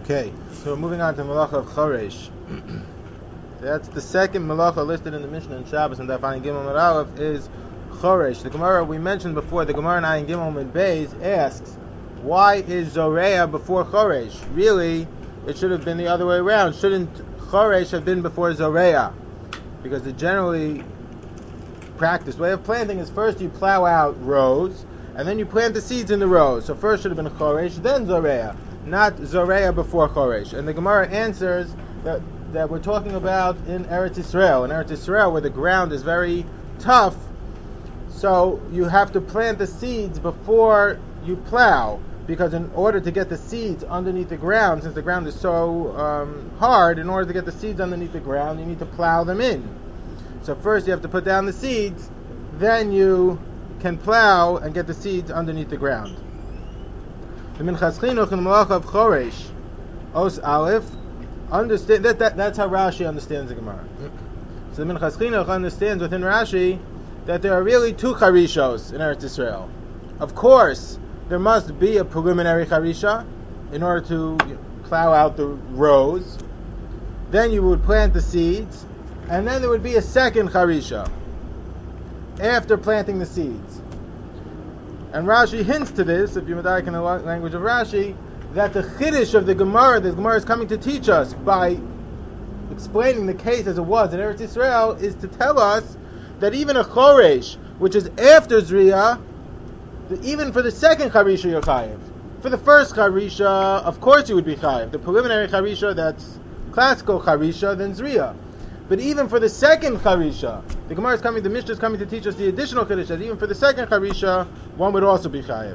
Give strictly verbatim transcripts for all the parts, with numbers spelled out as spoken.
Okay, so we're moving on to Malacha of Choresh. That's the second Malacha listed in the Mishnah in Shabbos, and Daf Ayin Gimel Amud Aleph is Choresh. The Gemara we mentioned before, the Gemara in Ayin Gimel Amud Beis asks, why is Zoreah before Choresh? Really, it should have been the other way around. Shouldn't Choresh have been before Zoreah? Because the generally practiced way of planting is first you plow out rows, and then you plant the seeds in the rows. So first should have been Choresh, then Zoreah, not Zoreah before Choresh. And the Gemara answers that that we're talking about in Eretz Yisrael. In Eretz Yisrael, where the ground is very tough, so you have to plant the seeds before you plow, because in order to get the seeds underneath the ground, since the ground is so um, hard, in order to get the seeds underneath the ground, you need to plow them in. So first you have to put down the seeds, then you can plow and get the seeds underneath the ground. The Minchas Chinuch in the Malacha of Choresh, Os Aleph, understand that, that that's how Rashi understands the Gemara. So the Minchas Chinuch understands within Rashi that there are really two charishos in Eretz Yisrael. Of course, there must be a preliminary charisha in order to you know, plow out the rows. Then you would plant the seeds, and then there would be a second charisha after planting the seeds. And Rashi hints to this, if you're medayek in the language of Rashi, that the chiddush of the Gemara, the Gemara is coming to teach us by explaining the case as it was in Eretz Yisrael, is to tell us that even a choresh, which is after Zriya, even for the second charisha you're chayiv. For the first charisha, of course you would be chayiv. The preliminary charisha, that's classical charisha, then Zriya. But even for the second charisha, the Gemara is coming, the Mishnah is coming to teach us the additional chiddush that even for the second charisha, one would also be chayiv.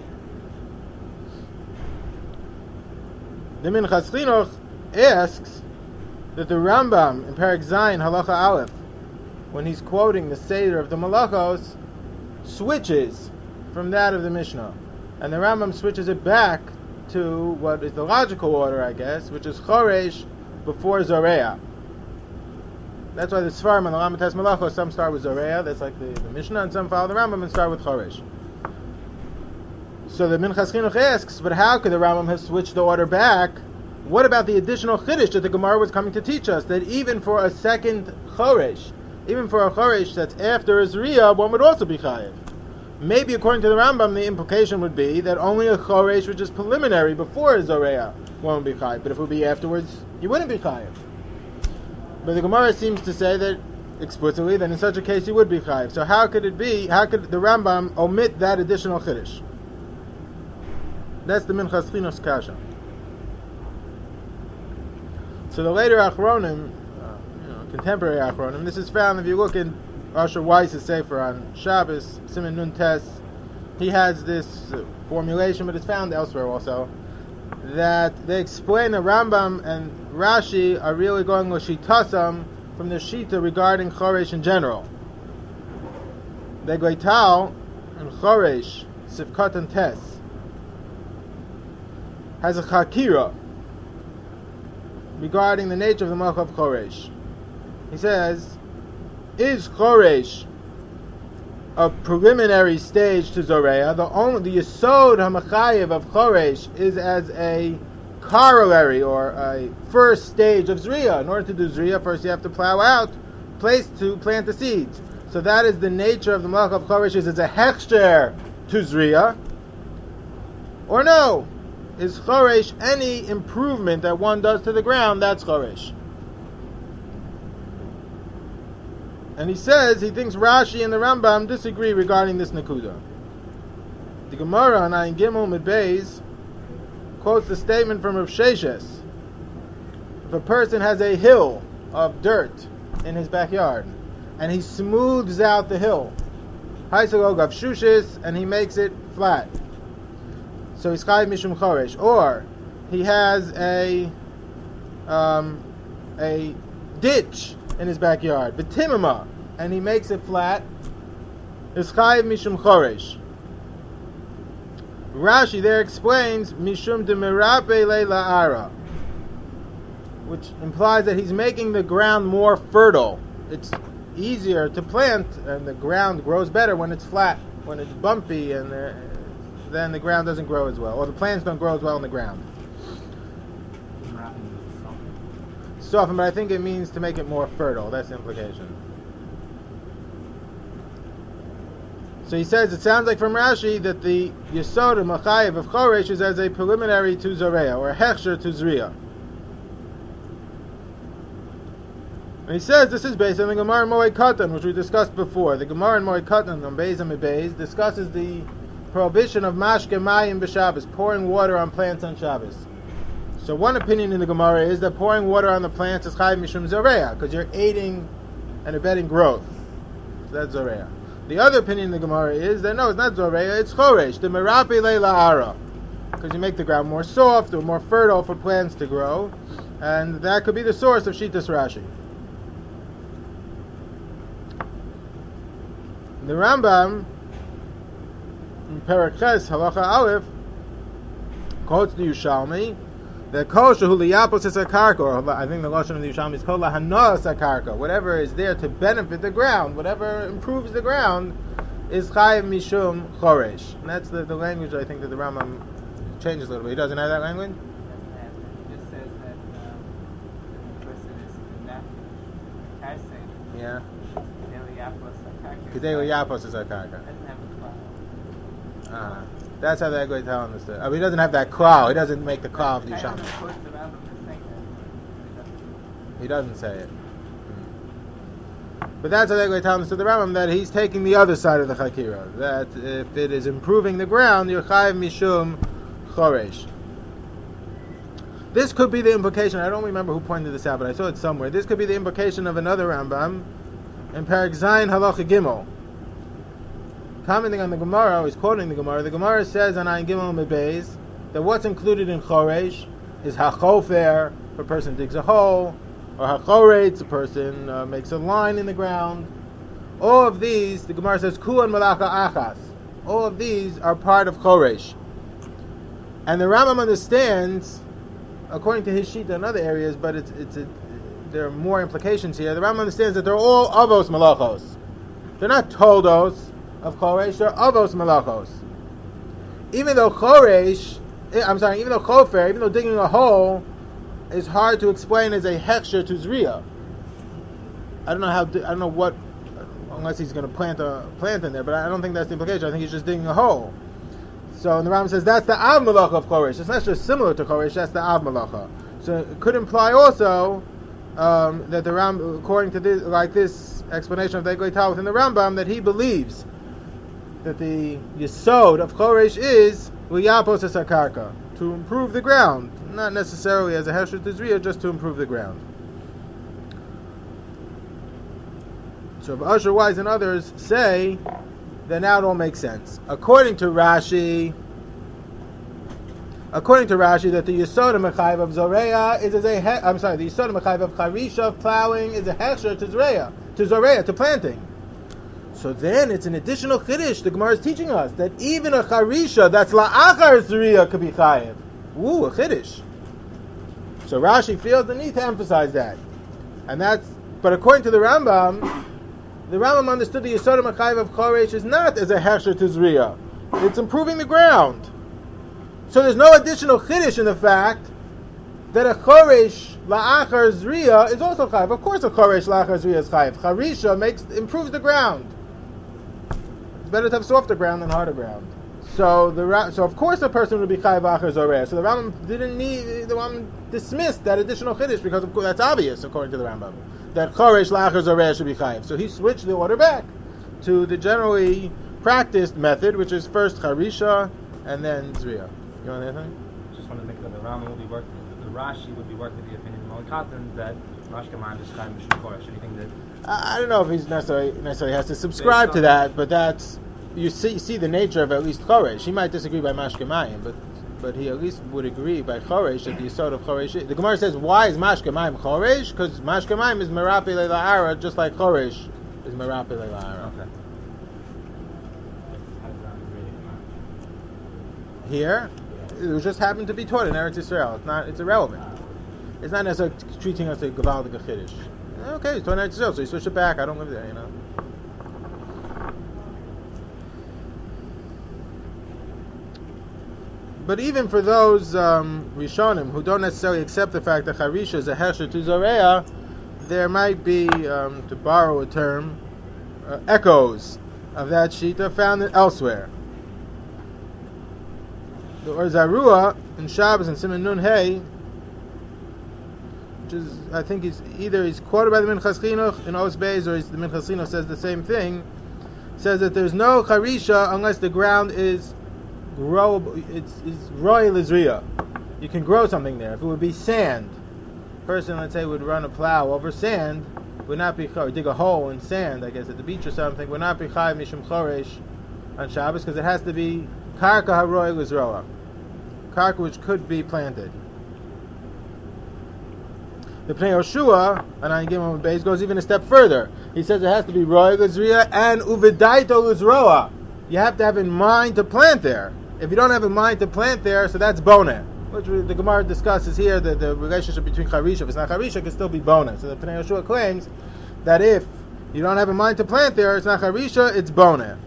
The Minchas Chinuch asks that the Rambam in Perek Zayin Halacha Aleph, when he's quoting the Seder of the Malachos, switches from that of the Mishnah, and the Rambam switches it back to what is the logical order, I guess, which is Choresh before Zoreah. That's why the Sfarim and the Lamates Malachos, some start with Zoreah, that's like the, the Mishnah, and some follow the Rambam and start with Choresh. So the Minchas Chinuch asks, but how could the Rambam have switched the order back? What about the additional chiddush that the Gemara was coming to teach us, that even for a second Choresh, even for a Choresh that's after a Zriya, one would also be chayiv? Maybe according to the Rambam, the implication would be that only a Choresh which is preliminary before a Zoreah, one would be chayiv. But if it would be afterwards, you wouldn't be chayiv. But the Gemara seems to say that explicitly, that in such a case you would be chayiv. So how could it be, how could the Rambam omit that additional chiddush? That's the Minchas Chinuch's kasha. So the later Achronim, uh, you know, contemporary Achronim, this is found if you look in Asher Weiss's Sefer on Shabbos, Siman Nun Tes, he has this uh, formulation, but it's found elsewhere also, that they explain the Rambam and Rashi are really going l'shitasam from the Shita regarding Choresh in general. The Goital and Choresh, Sivkot and Tes, has a chakira regarding the nature of the Malacha of Choresh. He says, is Choresh a preliminary stage to Zoreah? The only the Yesod HaMachayev of Choresh is as a corollary or a first stage of Zriya. In order to do Zriya, first you have to plow out, place to plant the seeds. So that is the nature of the Malacha of Choresh, is as a hechsher to Zriya. Or no? Is Choresh any improvement that one does to the ground? That's Choresh. And he says he thinks Rashi and the Rambam disagree regarding this Nakuda. The Gemara on Ayin Gimel Amud Beis quotes the statement from Rav Sheshes. If a person has a hill of dirt in his backyard, and he smooths out the hill, Haisalog of Shushis, and he makes it flat, so he's chayiv mishum choresh. Or he has a um, a ditch in his backyard, b'timima, and he makes it flat, is chayiv mishum choresh. Rashi there explains mishum demirape le'la'ara, which implies that he's making the ground more fertile. It's easier to plant, and the ground grows better when it's flat. When it's bumpy, and the, then the ground doesn't grow as well, or the plants don't grow as well in the ground. Soften, but I think it means to make it more fertile. That's the implication. So he says, it sounds like from Rashi that the Yesod of Machayev of Choresh is as a preliminary to Zoreah, or a Hechsher to Zriya. And he says this is based on the Gemara in Moed Katan, which we discussed before. The Gemara in Moed Katan, on Beis and Beis, discusses the prohibition of Mashke Mayim b'Shabbos, pouring water on plants on Shabbos. So one opinion in the Gemara is that pouring water on the plants is Chayiv Mishum Zoreah, because you're aiding and abetting growth. So that's Zoreah. The other opinion in the Gemara is that no, it's not Zoreah, it's Choresh, the Merapi Leila Ara, because you make the ground more soft or more fertile for plants to grow, and that could be the source of Shittas Rashi. The Rambam in Perek Ches Halacha Aleph quotes the Yerushalmi that Kol Shehu Liyapos Es HaKarka, or I think the Lashon of the Yerushalmi is Kol Lahanos HaKarka, whatever is there to benefit the ground, whatever improves the ground, is Chayiv Mishum Choresh. And that's the, the language I think that the Rambam changes a little bit. He doesn't have that language? He just says that um, the person is not Karsei. Yeah. Kedei Kedei Liyapos Es HaKarka. Doesn't have a cloud. Ah. That's how the Egoi understood. I mean, he doesn't have that claw. He doesn't make the claw of the Yerushalmi. He doesn't say it. But that's how the Egoi understood the Rambam, that he's taking the other side of the Chakira. That if it is improving the ground, you're Chayiv Mishum Choresh. This could be the implication. I don't remember who pointed this out, but I saw it somewhere. This could be the implication of another Rambam in Perek Zayin Halacha Gimel. Commenting on the Gemara, he's quoting the Gemara. The Gemara says on Ayin Gimel Mebeis that what's included in Choresh is hachofer, if a person digs a hole, or hachoretz, a person uh, makes a line in the ground. All of these, the Gemara says, kuan malaka achas. All of these are part of Choresh. And the Rambam understands, according to his sheet in other areas, but it's it's a, there are more implications here. The Rambam understands that they're all avos malachos. They're not toldos of Choresh, or avos malachos. Even though Choresh, I'm sorry, even though Chofer, even though digging a hole is hard to explain as a hechsher to Zriya. I don't know how, I don't know what, unless he's going to plant a plant in there, but I don't think that's the implication. I think he's just digging a hole. So, and the Rambam says that's the av malacha of Choresh. It's not just similar to Choresh, that's the av malacha. So it could imply also um, that the Ram, according to this, like this explanation of the Egoi Tal within the Rambam, that he believes that the yesod of Choresh is liyapos es hakarka, to improve the ground, not necessarily as a hesher to Zriya, just to improve the ground. So Usher Wise and others say that now it all makes sense. According to Rashi, according to Rashi, that the yesod of mechayiv of Zoreah is as a he- I'm sorry, the yesod of mechayiv of charisha of plowing is a hesher to Zoreah, to Zoreah, to planting. So then it's an additional chiddush the Gemara is teaching us, that even a charisha that's la'achar zriya could be chayiv. Ooh, a chiddush. So Rashi feels the need to emphasize that. And that's, but according to the Rambam, the Rambam understood the Yesod HaMachayiv of Choresh is not as a hechsher to zriya. It's improving the ground. So there's no additional chiddush in the fact that a Choresh la'achar zriya is also chayiv. Of course a Choresh la'achar zriya is chayiv. Charisha makes, improves the ground. It's better to have softer ground than harder ground. So the so of course a person would be chayiv achar zoreh. So the Rambam didn't need, the Rambam dismissed that additional chiddush because of course that's obvious according to the Rambam that choresh la'achar zoreh should be chayiv. So he switched the order back to the generally practiced method, which is first charisha and then zriya. You want anything? Just want to think that the Rambam will be working, the Rashi would be working with the opinion of Malkatan that Rosh Kaman is chayiv mishum choresh. Anything that I don't know if he's necessarily necessarily has to subscribe to that, but that's you see you see the nature of at least Choresh. He might disagree by Mashke Mayim, but but he at least would agree by Choresh that the Yesod of Choresh. The Gemara says, why is Mashke Mayim Choresh? Because Mashke Mayim is Merapi Leila Ara, just like Choresh is Merapi Leila Ara. Okay. Here, it just happened to be taught in Eretz Yisrael. It's not. It's irrelevant. It's not necessarily treating us like Gavaldik Chiddush. Okay, it's taught in Eretz Yisrael, so you switch it back. I don't live there, you know. but even for those um, Rishonim who don't necessarily accept the fact that Charisha is a Hesher to Zoreya, there might be, um, to borrow a term, uh, echoes of that Shita found elsewhere. The Or Zarua in Shabbos and Siman Nun Hey, which is, I think he's either he's quoted by the Minchas Chinuch in Os Beis, or he's, the Minchas Chinuch says the same thing, says that there's no Charisha unless the ground is grow, it's, it's Royal Izriya. You can grow something there. If it would be sand, a person, let's say, would run a plow over sand, would not be, or dig a hole in sand, I guess, at the beach or something, would not be Chayiv Mishum Choresh on Shabbos, because it has to be Karka HaRoyal Izroa. Karka which could be planted. The Pnei Yoshua, and I give him a base, goes even a step further. He says it has to be Royal Izriya and Uvidaito Izroa. You have to have in mind to plant there. If you don't have in mind to plant there, so that's Boneh. Which the Gemara discusses here, that the relationship between Charisha, if it's not Charisha, it can still be Boneh. So the Pnei Yoshua claims that if you don't have in mind to plant there, it's not Charisha, it's Boneh.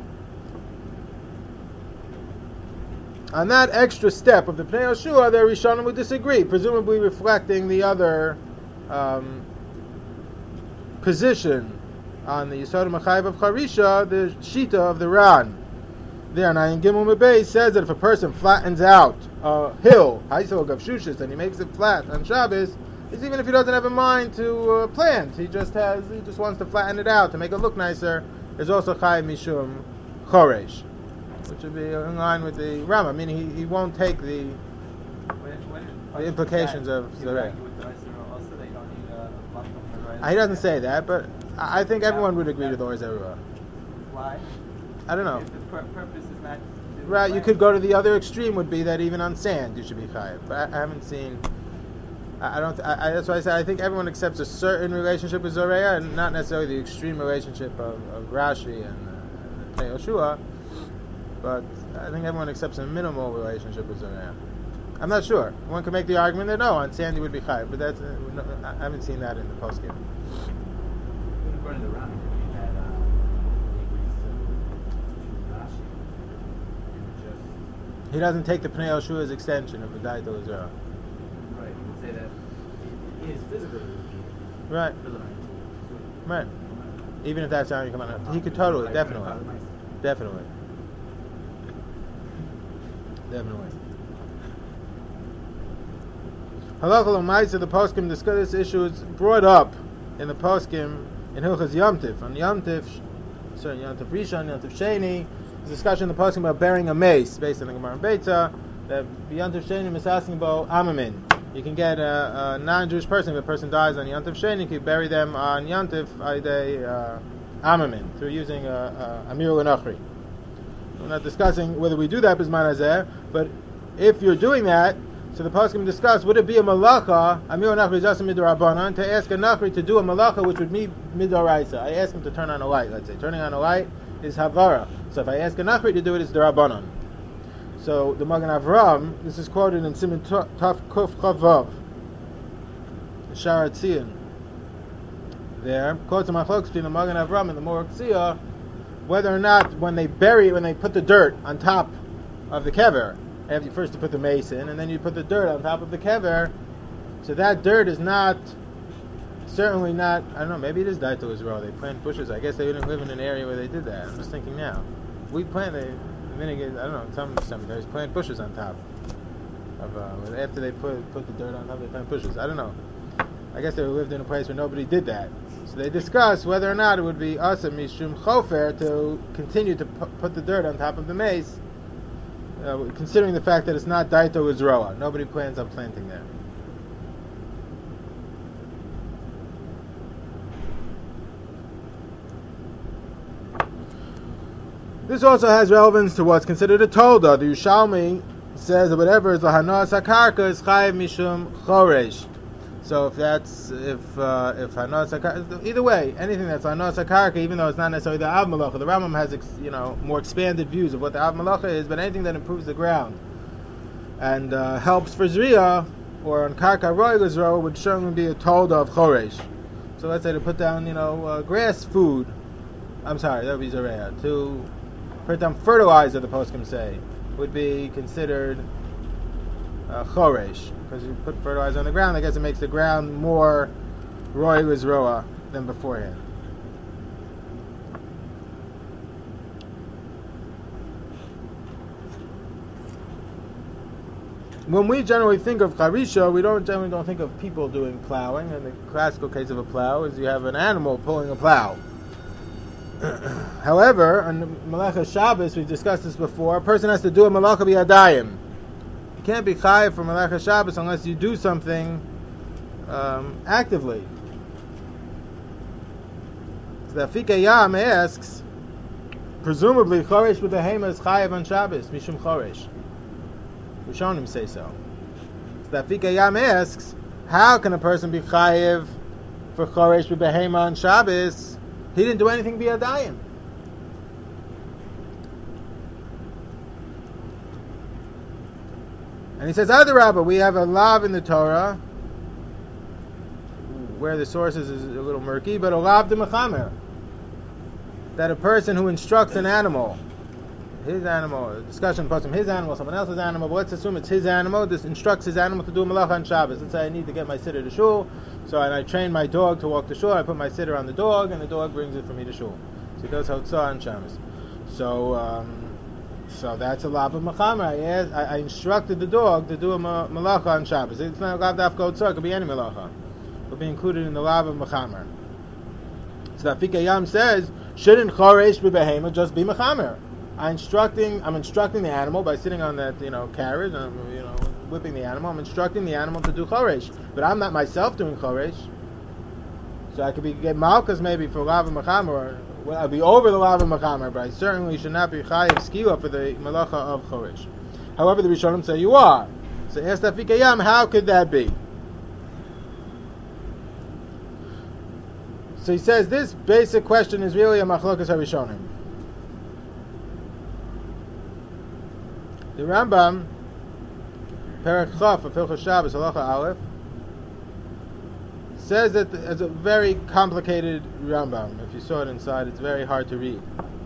On that extra step of the Pnei Yoshua, the Rishonim would disagree, presumably reflecting the other um, position on the Yisod Machayev of Charisha, the Shita of the Ran. There, Nayin Gimel Mebei says that if a person flattens out a hill, Haisel Gavshushis, and he makes it flat on Shabbos, it's even if he doesn't have a mind to uh, plant, he just has, he just wants to flatten it out to make it look nicer. There's also Chayiv Mishum Choresh, which would be in line with the Rama. I mean, he, he won't take the When, when the implications of Zareh. He doesn't say that, but I I think everyone would agree to the Or Zarua. Why? I don't know. If the pur- purpose is not to Right, you plant. could go to the other extreme, would be that even on sand you should be chayiv. But I, I haven't seen. I, I don't. I, I, that's why I said I think everyone accepts a certain relationship with Zoreya, and not necessarily the extreme relationship of, of Rashi and, uh, and Pnei Yoshua. But I think everyone accepts a minimal relationship with Zoreya. I'm not sure. One could make the argument that no, on sand you would be chayiv, but that's. Uh, no, I haven't seen that in the poskim. According to Ram, we had uh, Rashi, and just He doesn't take the Pnei Yoshua's extension of the Daito Zera. right. You would say that it is physically Right, right. Even if that's how you come out, he could totally, definitely, definitely, definitely. Halacha l'maisa, the poskim discuss this issue is brought up in the poskim in Hilchas Yom Tif. On Yom Tif, sorry, Yom Tif Rishon, Yom Tif Sheni, there's a discussion in the poskim about burying a mace based on the Gemara in Beitza. That Yom Tif Sheni is asking about amamin. You can get a, a non-Jewish person, if a person dies on Yom Tif Sheni, you can bury them on Yom Tif Aidei uh, amamin through using a, a Amir L'Nachri. We're not discussing whether we do that B'zman Hazeh, but if you're doing that, so the poskim discuss, would it be a malacha, Amir Nachri is also midorabanan, to ask a Nachri to do a malacha which would be midoraisa. I ask him to turn on a light, let's say. Turning on a light is havara. So if I ask a Nachri to do it, it's derabanan. So the Magen Avram, this is quoted in Siman Taf Kuf Chavav, Sharat Tzion. There, quotes the Machlokes between the Magen Avram and the Morok Tzia, whether or not when they bury, when they put the dirt on top of the kever, have you first to put the mace in, and then you put the dirt on top of the kever. So that dirt is not, certainly not, I don't know, maybe it is Daito Israel. They plant bushes. I guess they didn't live in an area where they did that. I'm just thinking now. We plant, they, I don't know, some cemeteries plant bushes on top. Of, uh, after they put put the dirt on top, they plant bushes. I don't know. I guess they lived in a place where nobody did that. So they discuss whether or not it would be asa mishum chofer to continue to pu- put the dirt on top of the mace, Uh, considering the fact that it's not Daito Izroa. Nobody plans on planting there. This also has relevance to what's considered a tolda. The Yushalmi says that whatever is Hanas HaKarka is Chayiv Mishum Choresh. So if that's, if uh, if Hanas HaKarka, either way, anything that's Hanas HaKarka, even though it's not necessarily the Av Malacha, the Rambam has, you know, more expanded views of what the Av Malacha is, but anything that improves the ground and uh, helps for Zriya, or on Karka Roy Gazro, would certainly be a tolda of Choresh. So let's say to put down, you know, uh, grass food, I'm sorry, that would be Zareya, to put down fertilizer, the poskim say, would be considered uh, choresh, because you put fertilizer on the ground. I guess it makes the ground more roy lizroa than beforehand. When we generally think of charisha, we don't generally don't think of people doing plowing. And the classical case of a plow is you have an animal pulling a plow. However, on Melacha Shabbos, we've discussed this before, a person has to do a Melacha b'yadayim. You can't be chayiv for Melacha Shabbos unless you do something um, actively. So the Afike Yam asks, presumably, Choresh b'behema is chayiv on Shabbos, mishum Choresh. Rishonim say so. So the Afike Yam asks, how can a person be chayiv for Choresh b'behema on Shabbos? He didn't do anything b'yadayim. And he says, other Rabbah, we have a lav in the Torah, where the sources is a little murky, but a lav de mechamer, that a person who instructs an animal, his animal, a discussion puts him his animal, someone else's animal, but let's assume it's his animal, this instructs his animal to do a malacha on Shabbos. Let's say I need to get my sitter to shul, so I, I train my dog to walk to shul, I put my sitter on the dog, and the dog brings it for me to shul. So he does hotzah on Shabbos. So, um, so that's a lav of mechamer. I, asked, I, I instructed the dog to do a ma- malacha on Shabbos. It's not a lav dafka hotzah, it could be any malacha. It will be included in the lav of mechamer. So the Afike Yam says, shouldn't choresh b'behema just be mechamer? I'm instructing, I'm instructing the animal by sitting on that, you know, carriage, and I'm, you know, whipping the animal. I'm instructing the animal to do choresh, but I'm not myself doing choresh. So I could be get malchus maybe for lava mechamer, or well, I'll be over the lava mechamer, but I certainly should not be chayiv skila for the malacha of choresh. However, the Rishonim say you are. So ask the Afike Yam, how could that be? So he says this basic question is really a machlokas harishonim. The Rambam, Perek Chaf of Hilchos Shabbos, Halacha Aleph, says that it's a very complicated Rambam. If you saw it inside, it's very hard to read.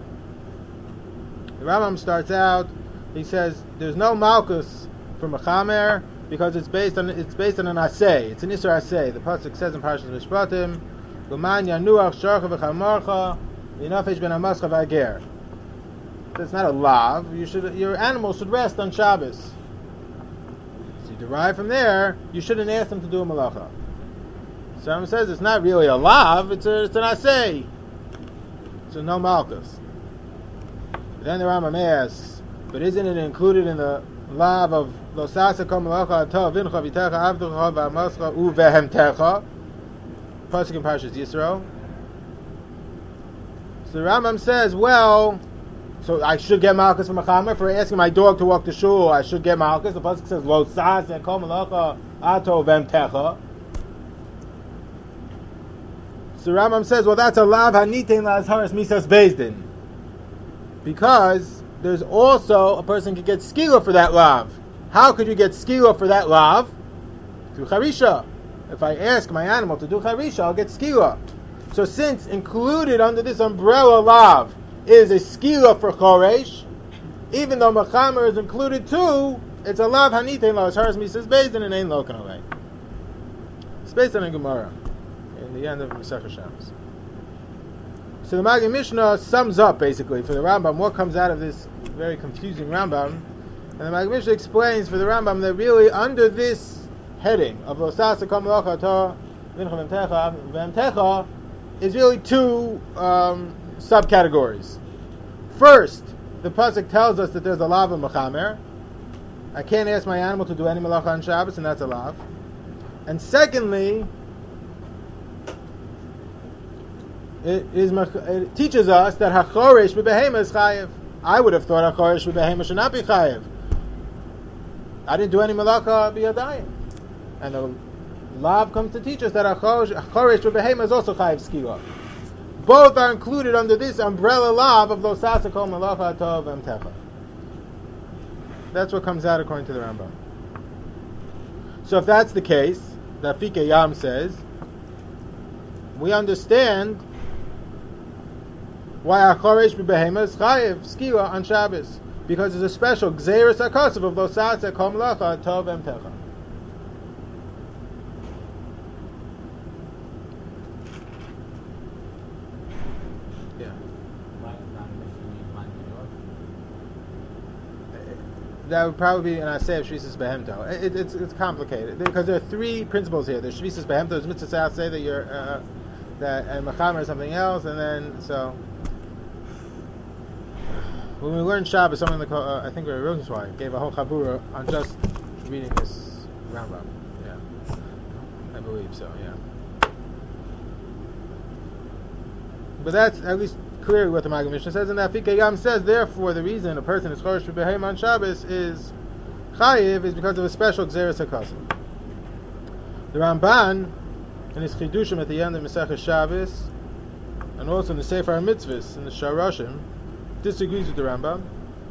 The Rambam starts out, he says, there's no Malkus for Mechamer because it's based on it's based on an Aseh. It's an Isser Aseh. The pasuk says in Parashas Mishpatim, L'man yanuach sharcha v'chamarcha v'nafesh ben hamascha v'ager. That's not a lav. You should, your animal should rest on Shabbos. So you derive from there, you shouldn't ask them to do a malacha. Someone says it's not really a lav, it's, a, it's an aseh. So no malchus. Then the Rambam asks, but isn't it included in the lav of lo sasa kol malacha atah vincha v'techa avducha v'amascha uvehemtecha? Pasuk in Parashas Yisro. So the Rambam says, well, so I should get malchus from a chamer for asking my dog to walk to shul. I should get malchus. The pasuk says lo sas and kol malacha ato v'emtecha. So Rambam says, well, that's a lav hanitein la'azharas misas bezdin, because there's also a person can get skila for that lav. How could you get skila for that lav? Through charisha. If I ask my animal to do charisha, I'll get skila. So since included under this umbrella lav is a skila for choresh, even though mechamer is included too, it's a lav hanitein la'azharas misas bezdin and ain't lokan alei. It's based on a Gemara in the end of Masechah Shabbos. So the Maggid Mishnah sums up basically for the Rambam what comes out of this very confusing Rambam, and the Maggid Mishnah explains for the Rambam that really under this heading of Lo Sasa Kol Malacha Atah Vincha V'emtecha is really two um, subcategories. First, the pasuk tells us that there's a lav of mechamer. I can't ask my animal to do any malacha on Shabbos, and that's a lav. And secondly, It, is, it teaches us that hachoresh b'behema is chayev. I would have thought hachoresh b'behema should not be chayev. I didn't do any malacha b'yadayim, and the lav comes to teach us that hachoresh b'behema is also chayev skila. Both are included under this umbrella lav of lo sasa kol malacha atah v'emtecha. That's what comes out according to the Rambam. So if that's the case, the Afike Yam says, we why Achoresh b'behema is chayev skila on Shabbos, because there's a special Gzeirus HaKosav of Losasa Kol Melacha Tov Emtecha. Yeah. That would probably be an aseh of Shvisas Behemto. It, it's it's complicated because there are three principles here. There's Shvisas Behemto, there's Mitzvah Aseh that you're uh, that and Mechamer is something else, and then so when we learned Shabbos, something like uh, I think Rosenzweig gave a whole chabura on just reading this Rambam. Yeah, I believe so. Yeah, but that's at least clearly what the Maggid Mishnah says, and that Fikei Yam says, therefore, the reason a person is Choresh B'Beheim on Shabbos is Chayiv is because of a special Gzeirus HaKosav. The Ramban, in his Chidushim at the end of Masechah Shabbos, and also in the Sefer HaMitzvahs, in the Sharoshim, disagrees with the Rambam.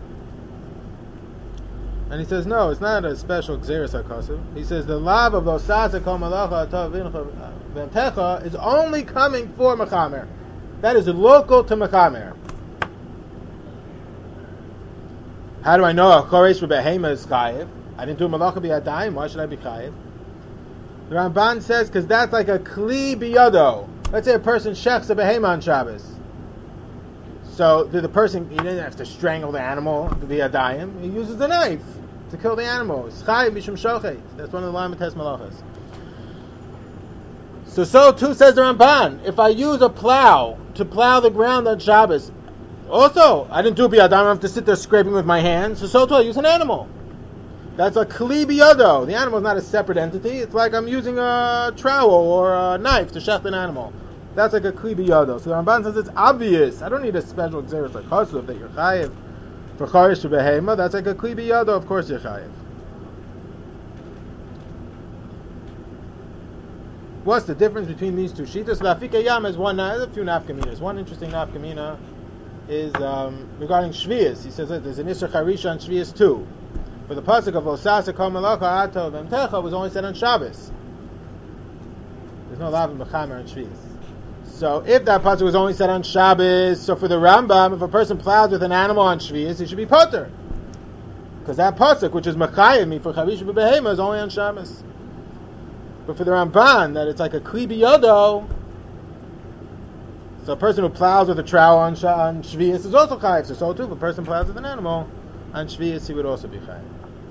And he says, no, it's not a special Gzeirus HaKosav. He says, the lav of Losasa Kol Melacha Tov V'Emtecha is only coming for Mechamer. That is local to Mechamer. How do I know a Choresh B'Behema is Chayiv? I didn't do Malacha B'Yadayim, why should I be Chayiv? The Ramban says, because that's like a Kli B'Yodo. Let's say a person shechs a Behema on Shabbos. So, did the person, he didn't have to strangle the animal, B'Yadayim, he uses a knife to kill the animal. It's Chayiv B'Shum Shochet. That's one of the Lamates Malachas. So, so too says the Ramban. If I use a plow to plow the ground on Shabbos, also, I didn't do it b'yadam, I have to sit there scraping with my hands, so so too I use an animal. That's a kli b'yado. The animal is not a separate entity. It's like I'm using a trowel or a knife to shecht an animal. That's like a kli b'yado. So the Ramban says it's obvious. I don't need a special Gzeirus HaKosav that you're chayiv for Choresh B'Behema. That's like a kli b'yado, of course you're chayiv. What's the difference between these two shitas? So the Afikei Yam has one, uh, a few nafkaminas. One interesting nafkamina is um, regarding Shvius. He says that there's an Isra Charisha on Shvius too. For the pasuk of Losasa Kol Melacha Atov Emtecha was only said on Shabbos. There's no lav mechamer on Shvius. So if that pasuk was only said on Shabbos, so for the Rambam, if a person plows with an animal on Shvius, he should be poter, because that pasuk, which is Mechayim me for Charisha B'Behema, is only on Shabbos. But for the Ramban, that it's like a kli b'yodo, so a person who plows with a trowel on, sh- on Shvius is also chayiv. So, so too, if a person plows with an animal on Shvius, he would also be chayiv.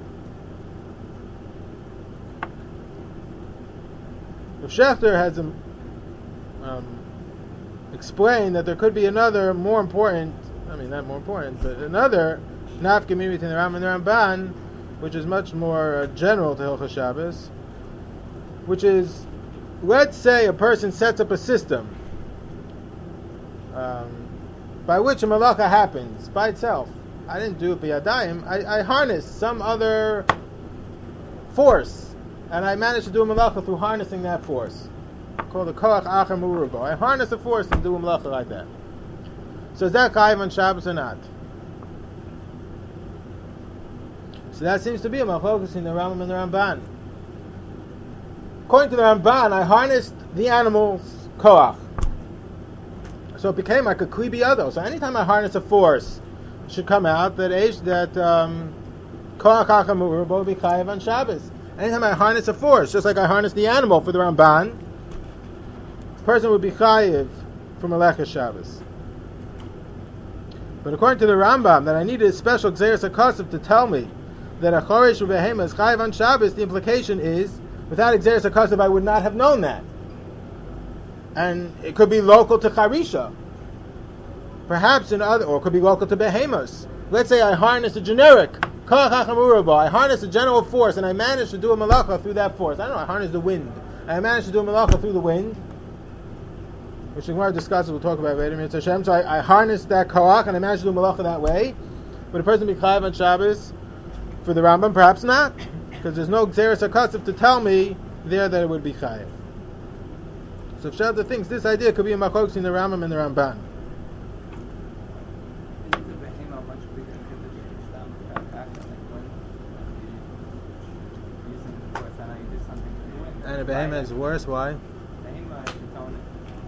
Rav Shechter has um, um, explained that there could be another more important, I mean not more important, but another nafkamina between the Ram and the Ramban, which is much more uh, general to Hilchos Shabbos, which is, let's say a person sets up a system um, by which a malacha happens by itself. I didn't do it b'yadayim. I, I harnessed some other force, and I managed to do a malacha through harnessing that force, called the koach acher murubo. I harness a force and do a malacha like that. So is that chayiv on Shabbos or not? So that seems to be a machlokus in the Rambam and the Ramban. According to the Ramban, I harnessed the animal's koach. So it became like a kli b'yado. So anytime I harness a force, it should come out that that um, koach acher murubo will be chayiv on Shabbos. Anytime I harness a force, just like I harnessed the animal for the Ramban, the person would be chayiv for Melechas Shabbos. But according to the Rambam, that I needed a special Gzeirus HaKosav to tell me that a Choresh B'Behema is chayiv on Shabbos, the implication is, without Gzeirus HaKosav, I would not have known that. And it could be local to Charisha. Perhaps in other, or it could be local to Behemos. Let's say I harness a generic, I harness a general force, and I managed to do a malacha through that force. I don't know, I harnessed the wind. And I managed to do a malacha through the wind, which the Gemara discusses, we'll talk about later. Hashem. So I, I harnessed that koach, and I managed to do a malacha that way. But a person be chayiv on Shabbos, for the Rambam, perhaps not. Because there's no Gzeirus HaKosav to tell me there that it would be chayiv. So if Shabda thinks this idea could be a machlokus in the Rambam and the Ramban. And a behema is worse, why? Behema is its own,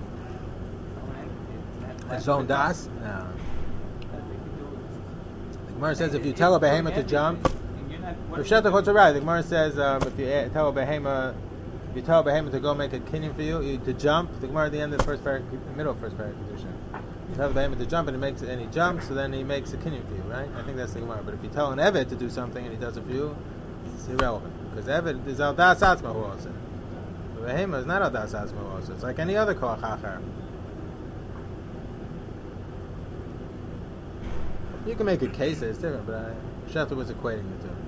its own entity. Its own das? No. The Gemara says if you tell a behemoth to jump, And you're not- what if are you- Shetach, what's right? The Gemara says um, if you eh, tell a behemoth, if you tell a behemoth to go make a kinyan for you, you to jump. The Gemara at the end of the first parak, the middle of the first parak position. You tell the behemoth to jump and he makes and he jumps, so then he makes a kinyan for you, right? I think that's the Gemara. But if you tell an Evet to do something and he does it for you, it's irrelevant because Evet is al das atzma who also. The behemoth is not al das atzma who also. It's like any other koach achar. You can make a case that it's different, but I, Shetach was equating the two.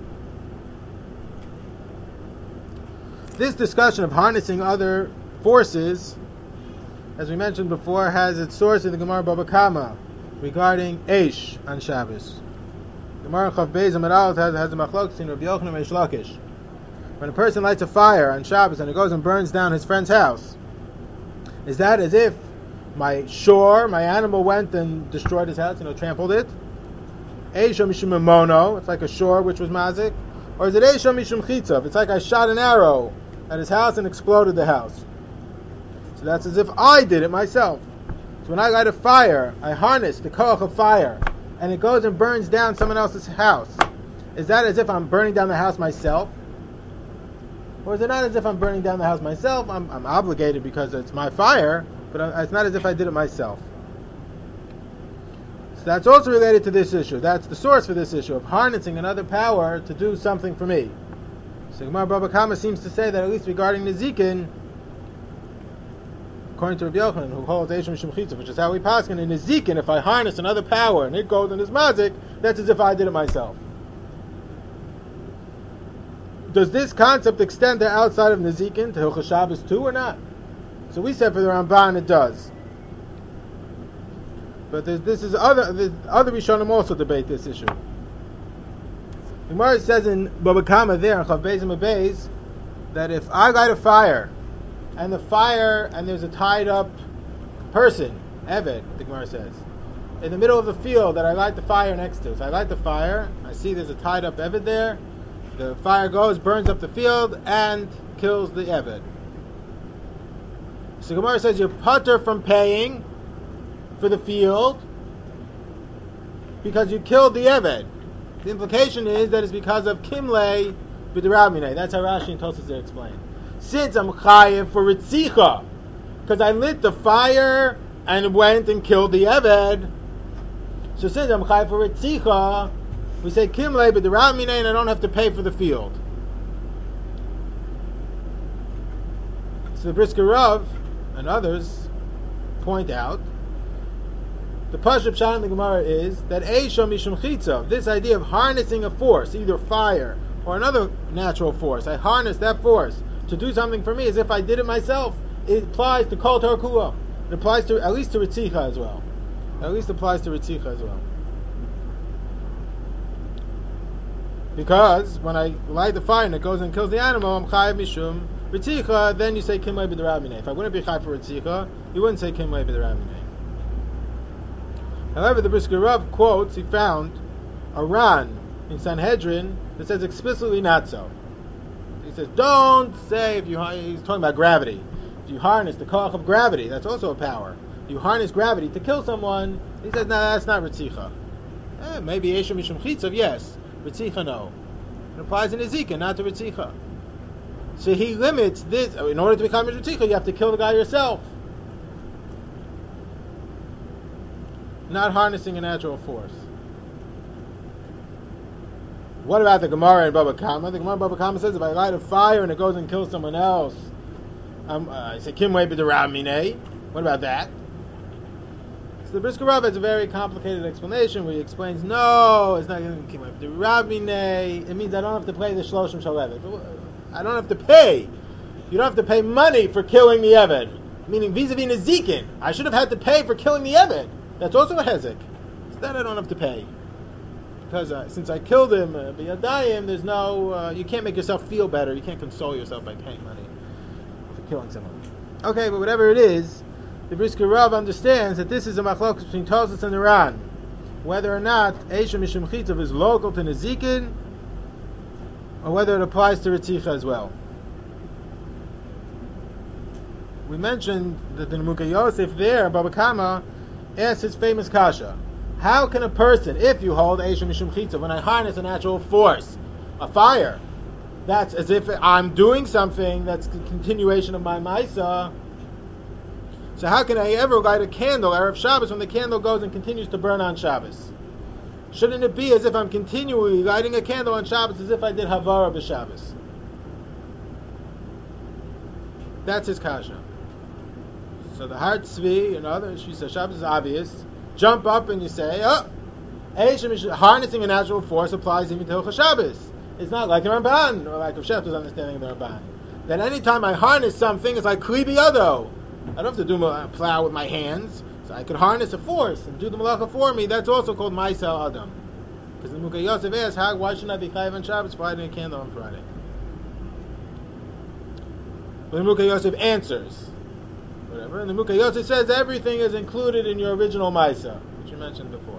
This discussion of harnessing other forces, as we mentioned before, has its source in the Gemara Baba Kama regarding Eish on Shabbos. The Gemara Chav Beis Amud Aleph has, has a machlokes in Rabbi Yochanan and Reish Lakish. When a person lights a fire on Shabbos and it goes and burns down his friend's house, is that as if my shore, my animal went and destroyed his house, you know, trampled it? Eisha mishum mono, it's like a shore which was mazik. Or is it Eisha mishum chitzav? It's like I shot an arrow at his house and exploded the house. So that's as if I did it myself. So when I light a fire, I harness the koach of fire, and it goes and burns down someone else's house. Is that as if I'm burning down the house myself? Or is it not as if I'm burning down the house myself? I'm, I'm obligated because it's my fire, but it's not as if I did it myself. That's also related to this issue. That's the source for this issue of harnessing another power to do something for me. So Gemara Baba Kama seems to say that at least regarding Nezikin, according to Rabbi Yochanan, who holds Eisha Mishum Chitzav, which is how we paskin in Nezikin, if I harness another power and it goes in his mazik, that's as if I did it myself. Does this concept extend to outside of Nezikin, to Hilchos Shabbos too, or not? So we said for the Ramban it does. But this is other the other Rishonim also debate this issue. The Gemara says in Baba Kama there in Chav Beis Amud Beis that if I light a fire and the fire and there's a tied up person, Eved, the Gemara says, in the middle of the field that I light the fire next to. So I light the fire, I see there's a tied up Eved there. The fire goes, burns up the field, and kills the Eved. So the Gemara says you're putter from paying for the field because you killed the Eved. The implication is that it's because of Kimlei b'derabminei. That's how Rashi and Tosafos there explain. Since I'm chayiv for Ritzicha, because I lit the fire and went and killed the Eved, so since I'm chayiv for Ritzicha, we say Kimlei b'derabminei and I don't have to pay for the field. So the Brisker Rav and others point out the Pashup Pshat in the Gemara is that Eisha Mishum Chitzav, this idea of harnessing a force, either fire or another natural force, I harness that force to do something for me as if I did it myself. It applies to Kol Torah Kula. It applies to at least to Ritzicha as well. At least applies to Ritzicha as well. Because when I light the fire and it goes and kills the animal, I'm Chayav Mishum Ritzicha, then you say Kimlei b'derabminei. If I wouldn't be Chayav for Ritzicha, you wouldn't say Kimlei b'derabminei. However, the Brisker Rav quotes, he found a Ran in Sanhedrin that says explicitly not so. He says, don't say, if you, he's talking about gravity. If you harness the koach of gravity, that's also a power. If you harness gravity to kill someone, he says, no, that's not Ritzicha. Eh, maybe Eisha Mishum Chitzav, yes. Ritzicha, no. It applies in Ezekiel, not to Ritzicha. So he limits this, in order to become a Ritzicha, you have to kill the guy yourself. Not harnessing a natural force. What about the Gemara in Baba Kama? The Gemara in Baba Kama says if I light a fire and it goes and kills someone else, um, uh, I say Kimlei b'derabminei. What about that? So the Brisker Rav has a very complicated explanation where he explains, no, it's not Kimlei b'derabminei. It means I don't have to pay the Shloshim Shel Eved. I don't have to pay. You don't have to pay money for killing the Eved. Meaning vis-a-vis Nezikin. I should have had to pay for killing the Eved. That's also a hezek. So that I don't have to pay. Because uh, since I killed him, uh, b'yadayim, there's no, uh, you can't make yourself feel better. You can't console yourself by paying money for killing someone. Okay, but whatever it is, the Brisker Rav understands that this is a machlokes between Tosafos and the Ran. Whether or not Eisha Mishum Chitzav is local to Nezikin, or whether it applies to Ritzicha as well. We mentioned that the Nemuka Yosef there, Baba Kama, asked his famous kasha. How can a person, if you hold Eisha Mishum Chitza, when I harness a natural force, a fire, that's as if I'm doing something that's a continuation of my Maisa. So how can I ever light a candle, Erev Shabbos, when the candle goes and continues to burn on Shabbos? Shouldn't it be as if I'm continually lighting a candle on Shabbos as if I did Havara b'Shabbos? That's his kasha. So the Har Tzvi and others, she says Shabbos is obvious. Jump up and you say, oh, harnessing a natural force applies even to Hilchos Shabbos. It's not like the Ramban, or like Rav Shechter's understanding of the Ramban. That anytime I harness something, it's like Kli B'Yado. I don't have to do a plow with my hands, so I could harness a force and do the malacha for me. That's also called Ma'aseh Adam. Because the Mukha Yosef asks, how, why shouldn't I be chayav on Shabbos for lighting a candle on Friday? But the Mukha Yosef answers, whatever, and the Mukha Yosef says everything is included in your original Ma'aseh, which you mentioned before.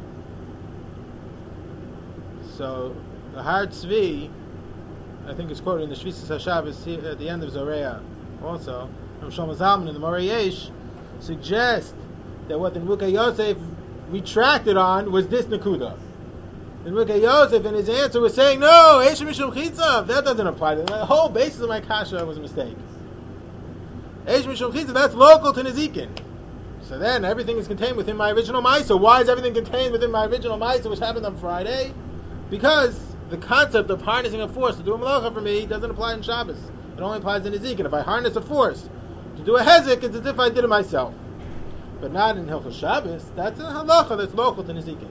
So the Har Tzvi, I think is quoted in the Shvisas HaShabbos at the end of Zoreah also, from Shlomo Zalman in the Moreh Yesh, suggest that what the Mukha Yosef retracted on was this Nakuda. The Mukha Yosef in his answer was saying, no, Eisha Mishum Chitzav, that doesn't apply to me. The whole basis of my kasha was a mistake. Eisha Mishum Chitzav, that's local to Nezikin. So then everything is contained within my original Maisa. Why is everything contained within my original Maisa, which happened on Friday? Because the concept of harnessing a force to do a malacha for me doesn't apply in Shabbos. It only applies in Nezikin. If I harness a force to do a hezek, it's as if I did it myself. But not in Hilchos Shabbos. That's a halacha that's local to Nezikin.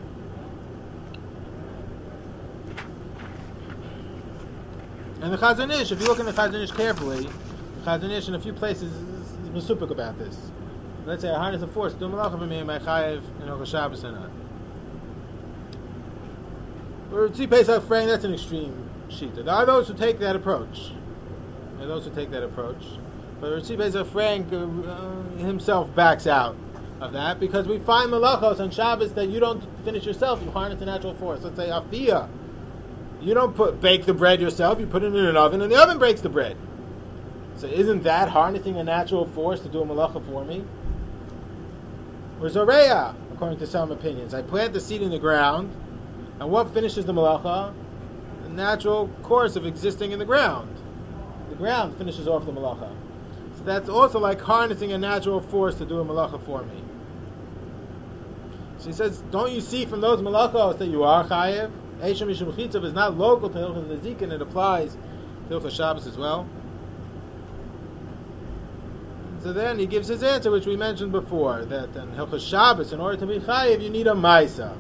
And the Chazon Ish, if you look in the Chazon Ish carefully, the Chazon Ish in a few places is mesupik about this. Let's say I harness a force to do a malacha for me, am I chayav in Hilchos Shabbos or not? Or Tzvi Pesach frame, that's an extreme shita. There are those who take that approach. There are those who take that approach. But Tzvi Pesach Frank uh, himself backs out of that because we find malachos on Shabbos that you don't finish yourself, you harness a natural force. Let's say afiyah. You don't put bake the bread yourself, you put it in an oven and the oven breaks the bread. So isn't that harnessing a natural force to do a malacha for me? Or Zoreah, according to some opinions. I plant the seed in the ground, and what finishes the malacha? The natural course of existing in the ground. The ground finishes off the malacha. So that's also like harnessing a natural force to do a malacha for me. So he says, don't you see from those malachos that you are chayev? Eisha Mishum Chitzav is not local to Hilchos Nezikin, it applies to Hilchos Shabbos as well. So then he gives his answer, which we mentioned before, that in Hilchos Shabbos, in order to be chayev, you need a Maisa.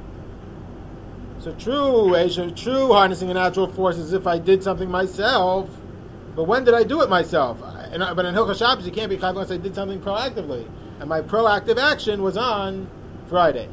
So true, Eisha, true harnessing a natural force is as if I did something myself, but when did I do it myself? And, but in Hilchos Shabbos, you can't be chayav unless I did something proactively. And my proactive action was on Friday.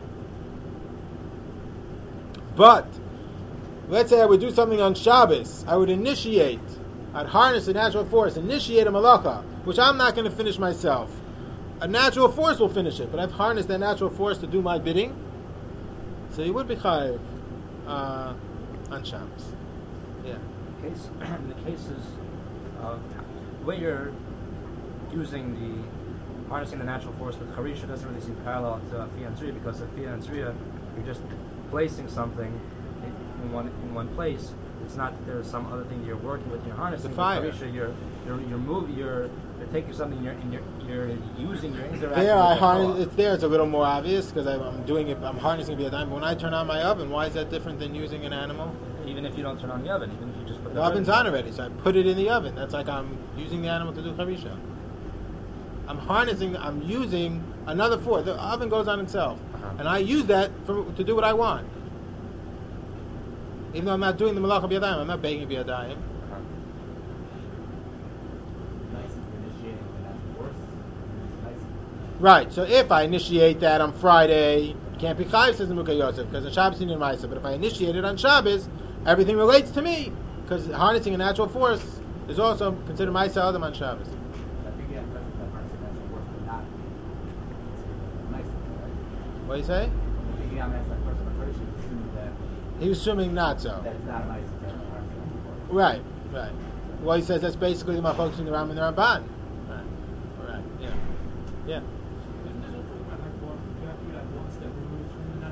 But let's say I would do something on Shabbos. I would initiate, I'd harness a natural force, initiate a malacha, which I'm not going to finish myself. A natural force will finish it, but I've harnessed that natural force to do my bidding. So you would be chayav uh, on Shabbos. Yeah. In, case, in the cases of the way you're using the harnessing the natural force with Harisha doesn't really seem parallel to Afiyah and Tzriya, because Afiyah and Tzriya, you're just placing something in, in one in one place. It's not that there's some other thing that you're working with. You're harnessing the fire. With Harisha, you're you're you're moving. You're you're taking something. You're and you're you're using your interaction. There, with I the harness. Torah. It's there. It's a little more obvious because I'm doing it. I'm harnessing via time. But when I turn on my oven, why is that different than using an animal? Even if you don't turn on the oven, even if you just put The the oven's on already, so I put it in the oven. That's like I'm using the animal to do charisha. I'm harnessing. I'm using another force. The oven goes on itself, Uh-huh. and I use that for, to do what I want. Even though I'm not doing the malacha b'yadayim, I'm not baking b'yadayim. Uh-huh. Nice initiating the natural force. Nice. Right. So if I initiate that on Friday, it can't be chayiv, says the Mukha Yosef, because on Shabbos you need Maisa. But if I initiate it on Shabbos, everything relates to me, because harnessing a natural force is also considered Maisa Adam on Shabbos. I think yeah, that's that harnessing natural force, but not nice. Right? What do you say? I think I'm asking that question. I'm pretty sure it's true that He was assuming not so. that it's not nice to harness natural force. Right, right. Well, he says that's basically the machlokas between the Ram and the Ramban. Right, right, yeah, yeah.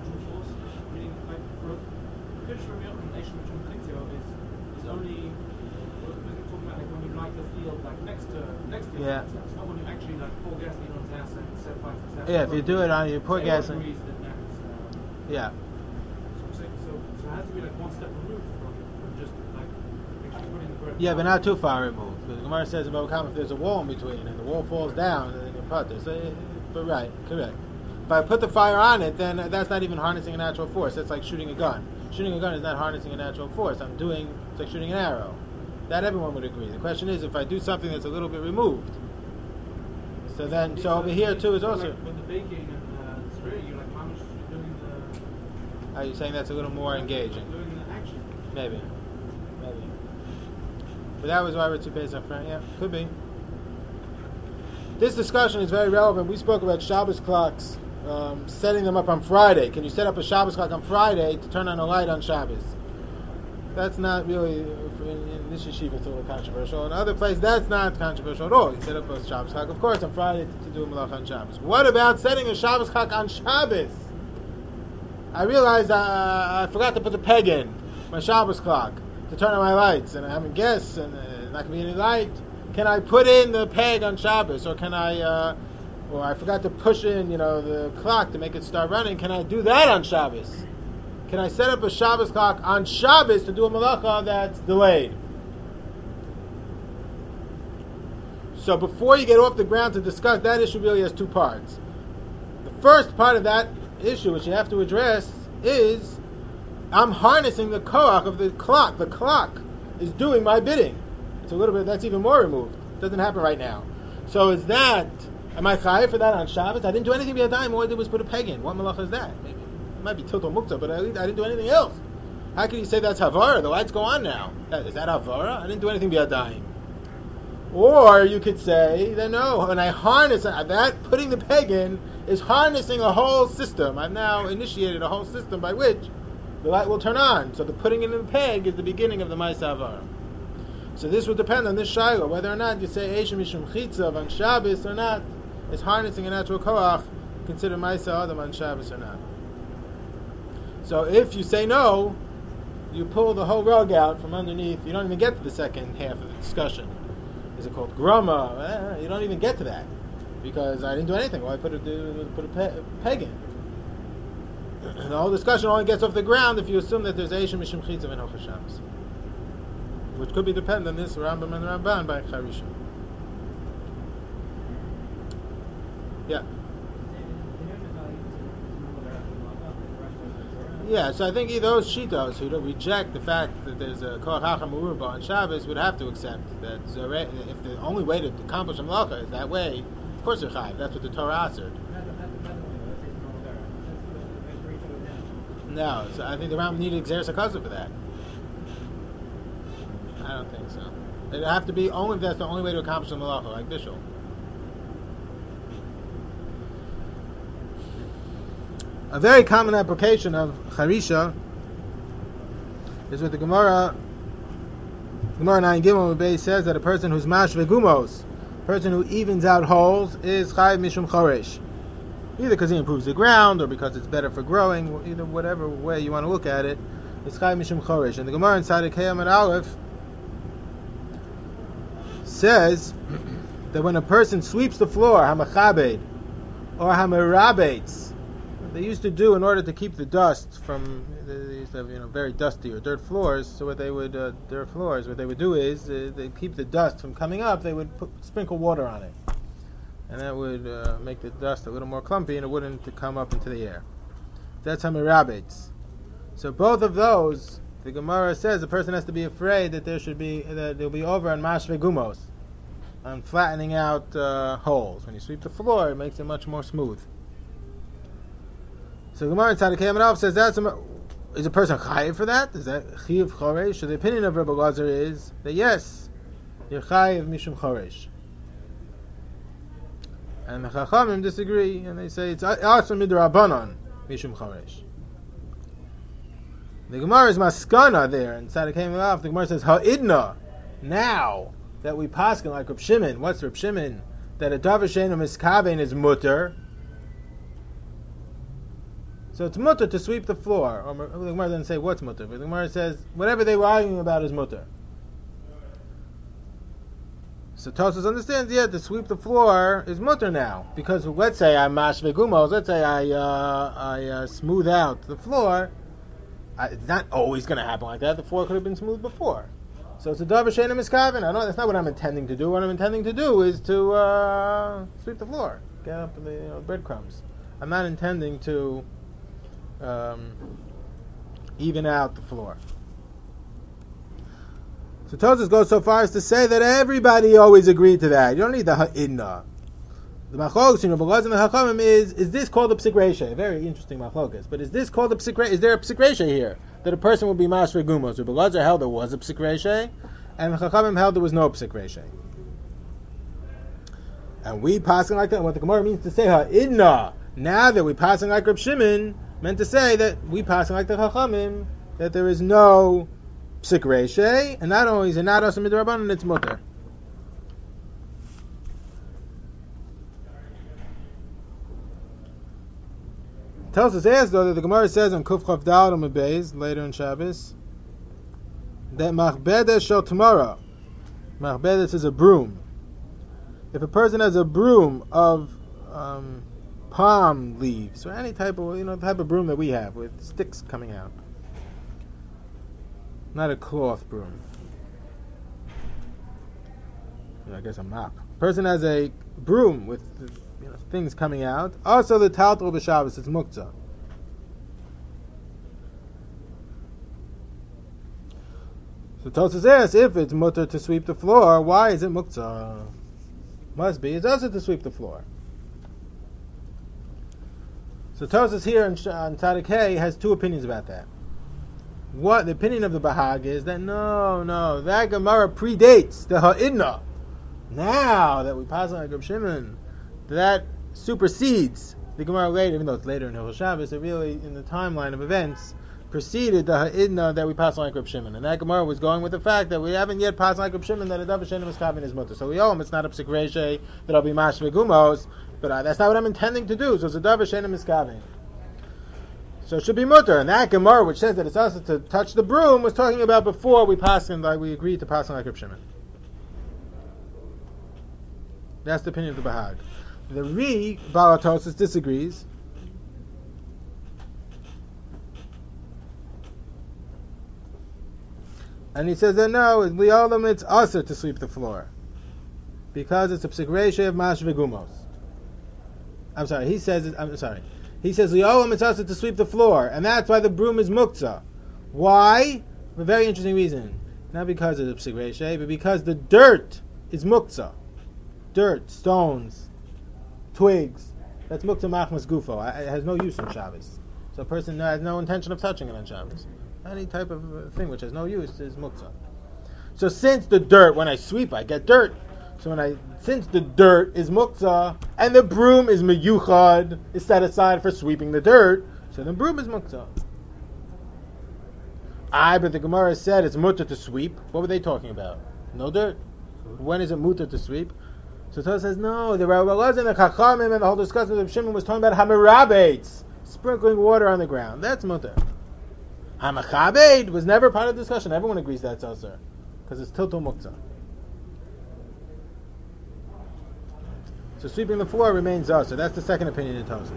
fish from your nation which is is only we're talking about like when you light the field like next to next to your Yeah. house. It's not when you actually like pour gasoline on his house and set fire to his house. Yeah, if you do it on, you pour Everyone gasoline. agrees that that's, um, Yeah. So, I'm saying, so, so it has to be like one step removed from, from just like actually putting the bread. Yeah, but not too far removed. Because the Gemara says about Kama, if there's a wall in between and the wall falls down, then you put this. So, eh, but right, correct. If I put the fire on it, then that's not even harnessing a natural force. That's like shooting a gun. Shooting a gun is not harnessing a natural force. I'm doing, it's like shooting an arrow. That everyone would agree. The question is, if I do something that's a little bit removed, so then, so over here too is also. Like with the baking and uh, spraying, you're like, how much you're doing the. Are you saying that's a little more engaging? Doing the action. Maybe. Maybe. But that was why we're too based on front. Yeah, could be. This discussion is very relevant. We spoke about Shabbos clocks, um, setting them up on Friday. Can you set up a Shabbos clock on Friday to turn on a light on Shabbos? That's not really, in, in this yeshiva, it's a little controversial. In other places, that's not controversial at all. You set up a Shabbos clock, of course, on Friday to, to do a malach on Shabbos. What about setting a Shabbos clock on Shabbos? I realized uh, I forgot to put the peg in my Shabbos clock to turn on my lights, and I haven't guessed, and uh, not going to be any light. Can I put in the peg on Shabbos, or can I, uh, or I forgot to push in, you know, the clock to make it start running? Can I do that on Shabbos? Can I set up a Shabbos clock on Shabbos to do a malacha that's delayed? So before you get off the ground to discuss, that issue really has two parts. The first part of that issue, which you have to address, is I'm harnessing the koach of the clock. The clock is doing my bidding. It's a little bit, that's even more removed. It doesn't happen right now. So is that, am I chayav for that on Shabbos? I didn't do anything b'yadayim. All I did was put a peg in. What malacha is that? Maybe. It might be tilto muktzah, but I, I didn't do anything else. How can you say that's havara? The lights go on now. Is that havara? I didn't do anything b'yadayim. Or you could say that no, when I harness that, putting the peg in is harnessing a whole system. I've now initiated a whole system by which the light will turn on. So the putting in the peg is the beginning of the ma'aseh havara. So this would depend on this shayla, whether or not you say Eishem Mishum Chitzav on Shabbos or not. Is harnessing a natural koach considered ma'aseh adam on Shabbos or not? So if you say no, you pull the whole rug out from underneath. You don't even get to the second half of the discussion. Is it called grama? Eh, you don't even get to that because I didn't do anything. Well, I put a put a pe- peg in. The whole discussion only gets off the ground if you assume that there's Eishem Mishum Chitzav in Hilchos Shabbos, which could be dependent on this Rambam and Ramban by Charisha. Yeah. Yeah, so I think those shitos who don't reject the fact that there's a koach hacham uruba on Shabbos would have to accept that if the only way to accomplish a malacha is that way, of course they're chayiv. That's what the Torah answered. No, so I think the Rambam needed exeris hakazah for that. I don't think so. It'd have to be only if that's the only way to accomplish a malacha, like Bishul. A very common application of charisha is what the Gemara, Gemara nine Gimel Beis says that a person who's mash vegumos, a person who evens out holes, is chayiv mishum choresh. Either because he improves the ground or because it's better for growing, either whatever way you want to look at it, it's chayiv mishum choresh. And the Gemara inside of Kiyam and Aleph says that when a person sweeps the floor, hamachabed or hamarabates, they used to do in order to keep the dust from, they used to have, you know, very dusty or dirt floors. So what they would, uh, dirt floors, what they would do is uh, they keep the dust from coming up. They would put, sprinkle water on it, and that would uh, make the dust a little more clumpy, and it wouldn't come up into the air. That's hamarabates. So both of those, the Gemara says, the person has to be afraid that there should be that they'll be over on mashve gumos, on flattening out uh, holes. When you sweep the floor, it makes it much more smooth. So Gemara in Tzaddik Kiyam says that's a, is a person chayiv for that? Is that chayiv choresh? So the opinion of Rebbe Lazar is that yes, you're chayiv mishum choresh. And the Chachamim disagree, and they say it's also midrabanan mishum choresh. The Gemara is maskana there, and Tzaddik Kiyam the Gemara says ha'idna. Now that we paskin like Reb Shimon, what's Reb Shimon? That a davar she'eino miskaben is mutter. So it's mutter to sweep the floor. Or the Gemara doesn't say what's mutter, but the Gemara says whatever they were arguing about is mutter. So Tosfos understands, yeah, to sweep the floor is mutter now, because let's say I mashve gumos, let's say I uh, I uh, smooth out the floor. I, it's not always going to happen like that. The floor could have been smooth before. So it's a davar she'eino miskaven. I know that's not what I'm intending to do. What I'm intending to do is to uh, sweep the floor, get up the you know, breadcrumbs. I'm not intending to um, even out the floor. So Tosfos goes so far as to say that everybody always agreed to that. You don't need the ha'idna. The machlokes in Rabbi Elazar and the Chachamim is, is this called a psik reisha? Very interesting machlokes. But is this called a psik reisha? Is there a psik reisha here? That a person would be mashve gumos? Rabbi Elazar held there was a psik reisha, and the Chachamim held there was no psik reisha. And we passing like that, and what the Gemara means to say ha'idna, now that we passing like Reb Shimon, meant to say that we passing like the Chachamim, that there is no psik reisha, and not only is it not also midrabanan, it's mutter. Tells us as though that the Gemara says on Kuf Chav Daled Amud Beis later in Shabbos that machbedes shel tomorrow, machbedes is a broom. If a person has a broom of um, palm leaves or any type of you know type of broom that we have with sticks coming out, not a cloth broom. Yeah, I guess a mop. Person has a broom with you know, things coming out. Also, the taltal b'Shabbos, it's muktzah. So Tosfos asks, if it's mutter to sweep the floor, why is it muktzah? Must be. It's also to sweep the floor. So Tosfos here on Tzadik Hey has two opinions about that. What the opinion of the Bahag is that no, no, that Gemara predates the ha'idna. Now that we pass on like Reb Shimon, that supersedes the Gemara later, even though it's later in Hilchos Shabbos, it really, in the timeline of events, preceded the ha'idna that we pass on like Reb Shimon. And that Gemara was going with the fact that we haven't yet passed on like Reb Shimon that a davar she'eino miskaven is mutter. So we owe him, it's not a psik reisha that I'll be mashve gumos, but uh, that's not what I'm intending to do, so it's a davar she'eino miskaven. So it should be mutter. And that Gemara, which says that it's also to touch the broom, was talking about before we pass in, like we agreed to pass on like Reb Shimon. That's the opinion of the Bahag. The Ri, Baal HaTosfos, disagrees. And he says that no, Li'olam it's usher to sweep the floor. Because it's a psik reisha of mashve gumos. I'm sorry, he says, it, I'm sorry. He says Li'olam it's usher to sweep the floor. And that's why the broom is muktzah. Why? For a very interesting reason. Not because of the psik reisha, but because the dirt is muktzah. Dirt, stones, twigs, that's muktzah machmas gufo. It has no use on Shabbos. So a person has no intention of touching it on Shabbos. Any type of thing which has no use is muktzah. So since the dirt, when I sweep, I get dirt. So when I, since the dirt is muktzah, and the broom is meyuchad, is set aside for sweeping the dirt, so the broom is muktzah. I, but the Gemara said it's mutter to sweep. What were they talking about? No dirt. When is it mutter to sweep? So Tosfos says, no, the Rabbi Elazar and the Chachamim and the whole discussion with Shimon was talking about hamirabetz, sprinkling water on the ground. That's mutter. Hamachabed was never part of the discussion. Everyone agrees that's also, because it's tiltul muktzah. So sweeping the floor remains also. That's the second opinion in Tosfos.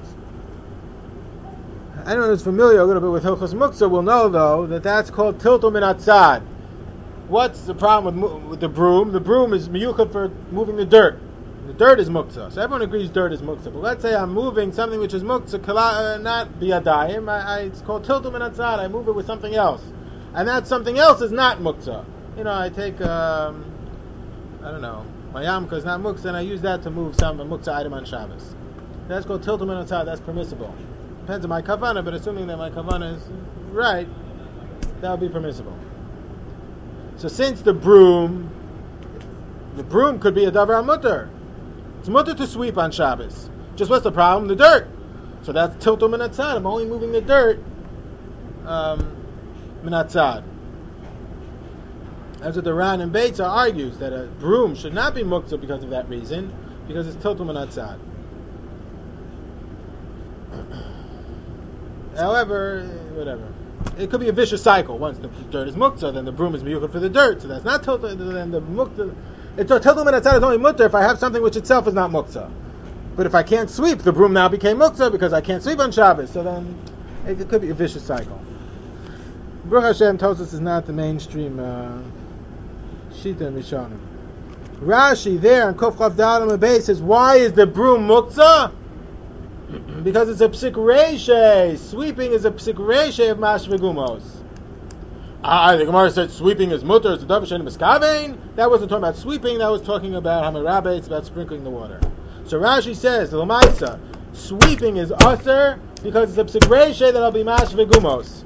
Anyone who's familiar a little bit with Hilchos Muktzah will know, though, that that's called tiltul min atzad. What's the problem with, with the broom? The broom is miyuchad for moving the dirt. The dirt is muktzah. So everyone agrees dirt is muktzah. But let's say I'm moving something which is muktzah, uh, not biyadayim. I, I, it's called tiltul min atzad. I move it with something else. And that something else is not muktzah. You know, I take, um, I don't know, my yamka is not muktzah, and I use that to move some muktzah item on Shabbos. That's called tiltul min atzad. That's permissible. Depends on my kavanah, but assuming that my kavanah is right, that would be permissible. So since the broom, the broom could be a davar mutter. It's mutter to sweep on Shabbos. Just what's the problem? The dirt. So that's tiltul min atzad. I'm only moving the dirt um, min atzad. That's what the Ran and Beitza argues, that a broom should not be muktzah because of that reason, because it's tiltul min atzad. However, whatever. It could be a vicious cycle. Once the dirt is muktzah, then the broom is miyuchad for the dirt. So that's not total. Then the muktzah. It's a total minatzad is only mutter if I have something which itself is not muktzah. But if I can't sweep, the broom now became muktzah because I can't sweep on Shabbos. So then it, it could be a vicious cycle. Baruch Hashem tells us is not the mainstream uh, shita and rishonim. Rashi there on Kof Chav Dalet Amud Beis says, why is the broom muktzah? Because it's a psik reishe. Sweeping is a psik reishe of mash v'gumos. Ah, the Gemara said sweeping is mutter, it's a davar she'eino miskavein. That wasn't talking about sweeping, that was talking about hamarabeh, it's about sprinkling the water. So Rashi says, the Lamaisa, sweeping is usher because it's a psik reishe that'll be mash v'gumos.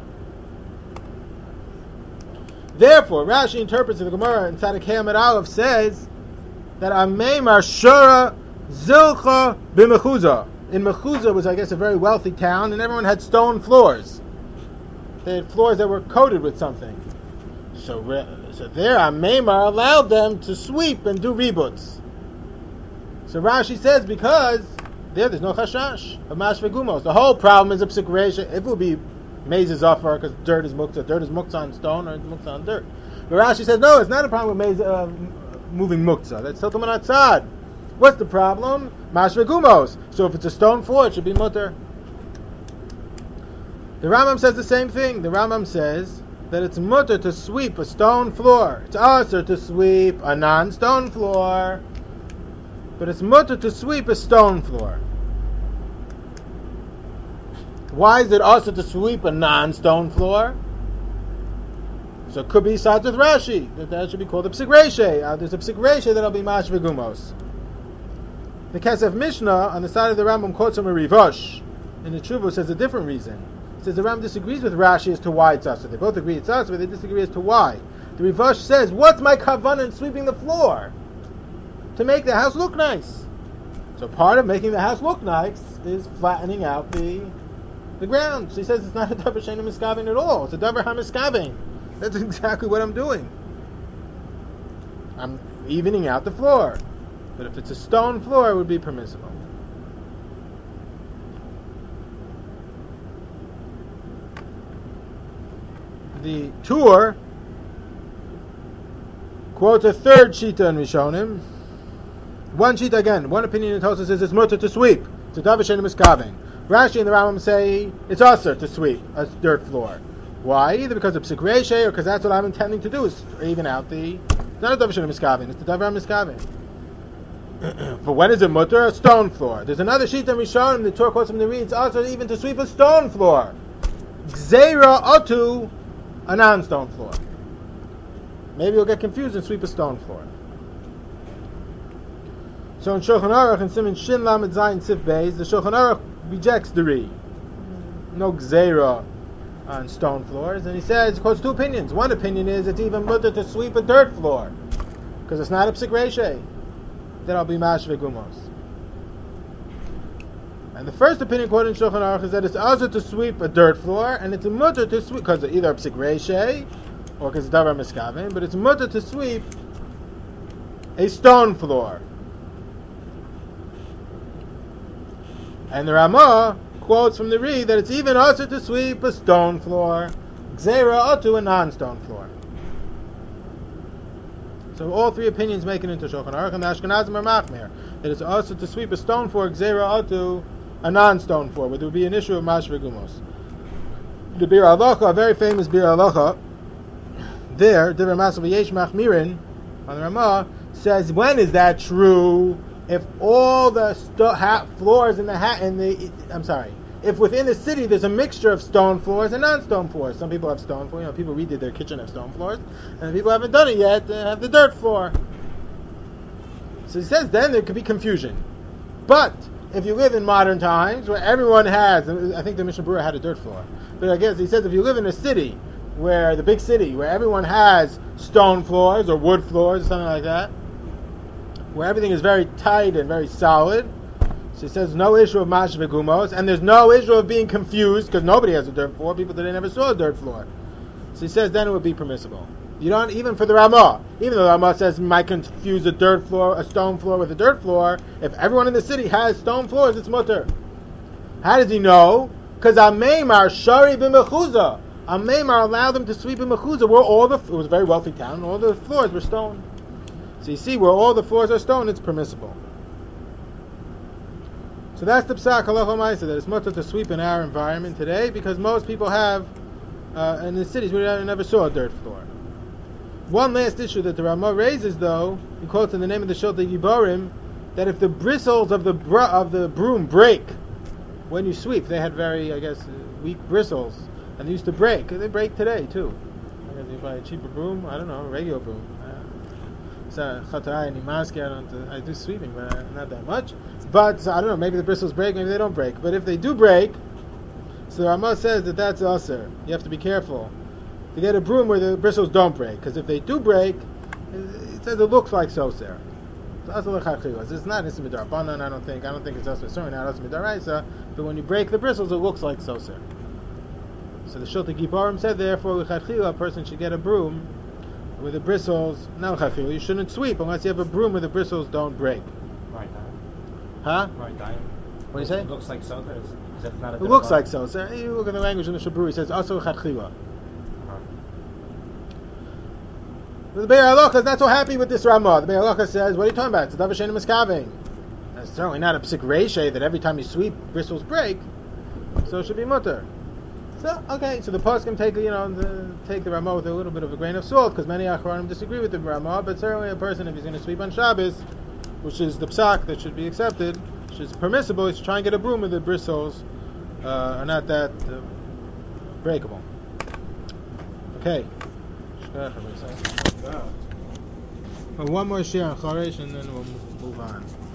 Therefore, Rashi interprets the Gemara in Tzadik Hey Amud Aleph says that Amei Marshura Zilcha b'Mechuzah. In Mechuzah was, I guess, a very wealthy town, and everyone had stone floors. They had floors that were coated with something. So, so there, Ameimar allowed them to sweep and do rebuts. So Rashi says because there, there's no chashash of mash v'gumos. The whole problem is a psik reisha. If it would be maize is offer because dirt is muktzah, dirt is muktzah on stone or it's muktzah on dirt. But Rashi says no, it's not a problem with maize uh, moving muktzah. That's tiltum and atzad. What's the problem? Mash v'gumos. So if it's a stone floor, it should be mutter. The Rambam says the same thing. The Rambam says that it's mutter to sweep a stone floor. It's also to sweep a non-stone floor. But it's mutter to sweep a stone floor. Why is it also to sweep a non-stone floor? So it could be sides with Rashi. That, that should be called a psik reishe. Uh, there's a psik reishe that'll be mash v'gumos. The Kesef Mishnah on the side of the Rambam quotes from a Rivosh. In the Tshuva says a different reason. It says the Rambam disagrees with Rashi as to why it's us. They both agree it's us, but they disagree as to why. The Rivosh says, what's my kavanah in sweeping the floor? To make the house look nice. So part of making the house look nice is flattening out the the ground. So he says it's not a davar she'eino miskavein at all. It's a davar hamiskavein. That's exactly what I'm doing. I'm evening out the floor. But if it's a stone floor, it would be permissible. The Tur quotes a third shita in Rishonim. One shita again, one opinion in Tosafos says it's mutter to sweep. It's a davar she'eino miskavein. Rashi and the Rambam say it's usher to sweep a dirt floor. Why? Either because of psik reishe or because that's what I'm intending to do, is even out the... It's not a davar she'eino miskavein, it's the davar miskavein. But when is it mutter? A stone floor. There's another sheet in Rishonim, the Torah quotes from the reads, also even to sweep a stone floor. Gzeira otu, a non-stone floor. Maybe you'll get confused and sweep a stone floor. So in Shulchan Aruch, in Siman Shin Lamed Zayin Sif Beis, the Shulchan Aruch rejects the re. No gzeira on stone floors. And he says, he quotes two opinions. One opinion is it's even mutter to sweep a dirt floor. Because it's not a psik reishe. Then I'll be mash v'gumos. And the first opinion quoted in Shulchan Aruch is that it's also to sweep a dirt floor, and it's a mutter to sweep, because either a psik reishe, or because it's davar miskavein, but it's mutter to sweep a stone floor. And the Ramah quotes from the Re that it's even also to sweep a stone floor, gzeira otu, a non-stone floor. So all three opinions make it into Shulchan Aruch, and the Ashkenazim are machmir that it's also to sweep a stone floor, gzeira otu, a non-stone floor, where there would be an issue of mash v'gumos. The Bir Halacha, a very famous Bir Halacha, there, Divrei Masav Yesh Machmirin, on the Ramah, says, when is that true? If all the sto- ha- floors in the ha- in the, I'm sorry, if within the city there's a mixture of stone floors and non-stone floors. Some people have stone floors, you know, people redid their kitchen have stone floors, and people haven't done it yet, they have the dirt floor. So he says then there could be confusion. But if you live in modern times where everyone has, I think the Mishnah Berurah had a dirt floor, but I guess he says if you live in a city where, the big city, where everyone has stone floors or wood floors or something like that, where everything is very tight and very solid, so he says no issue of mash v'gumos, and there's no issue of being confused because nobody has a dirt floor, people today never saw a dirt floor. So he says then it would be permissible. You don't, even for the Ramah, even though the Ramah says you might confuse a dirt floor, a stone floor with a dirt floor, if everyone in the city has stone floors, it's mutter. How does he know? Because Ameimar Shari b'mechuzah. Ameimar allowed them to sweep in mechuzah, where all the it was a very wealthy town, and all the floors were stone. So you see, where all the floors are stone, it's permissible. So that's the psak halacha ma'aseh, that it's mutter to sweep in our environment today, because most people have, uh, in the cities, we never saw a dirt floor. One last issue that the Ramah raises, though, he quotes in the name of the Shiltei Giborim, that if the bristles of the br- of the broom break when you sweep, they had very, I guess, uh, weak bristles, and they used to break. They break today too. I guess you buy a cheaper broom, I don't know, a regular broom. So I don't, I do sweeping, but uh, not that much. But so, I don't know, maybe the bristles break, maybe they don't break. But if they do break, so the Ramah says that that's usher. You have to be careful to get a broom where the bristles don't break, because if they do break, it says it looks like soser. So it's not Issa Midarbanan, I don't think. I don't think it's usher. Certainly not Issa Midaraisa. But when you break the bristles, it looks like soser. So the Shiltei Giborim said, therefore, a person should get a broom where the bristles, no chachil, you shouldn't sweep unless you have a broom where the bristles don't break. Right, Huh? Right, What do you say? It looks like so. Is, is that not a It looks like so. So you look at the language in the Shabru, he says, also chachila. The Be'er Halacha is not so happy with this Ramah. The Be'er Halacha says, what are you talking about? It's a davar she'eino miskaving. It's certainly not a psik reishe that every time you sweep, bristles break. So it should be mutter. So, okay, so the poskim take, you know, the, take the Ramah with a little bit of a grain of salt, because many Achronim disagree with the Ramah, but certainly a person, if he's going to sweep on Shabbos, which is the psak that should be accepted, which is permissible, he should try and get a broom where the bristles uh, are not that uh, breakable. Okay. Well, one more share on Choresh, and then we'll move on.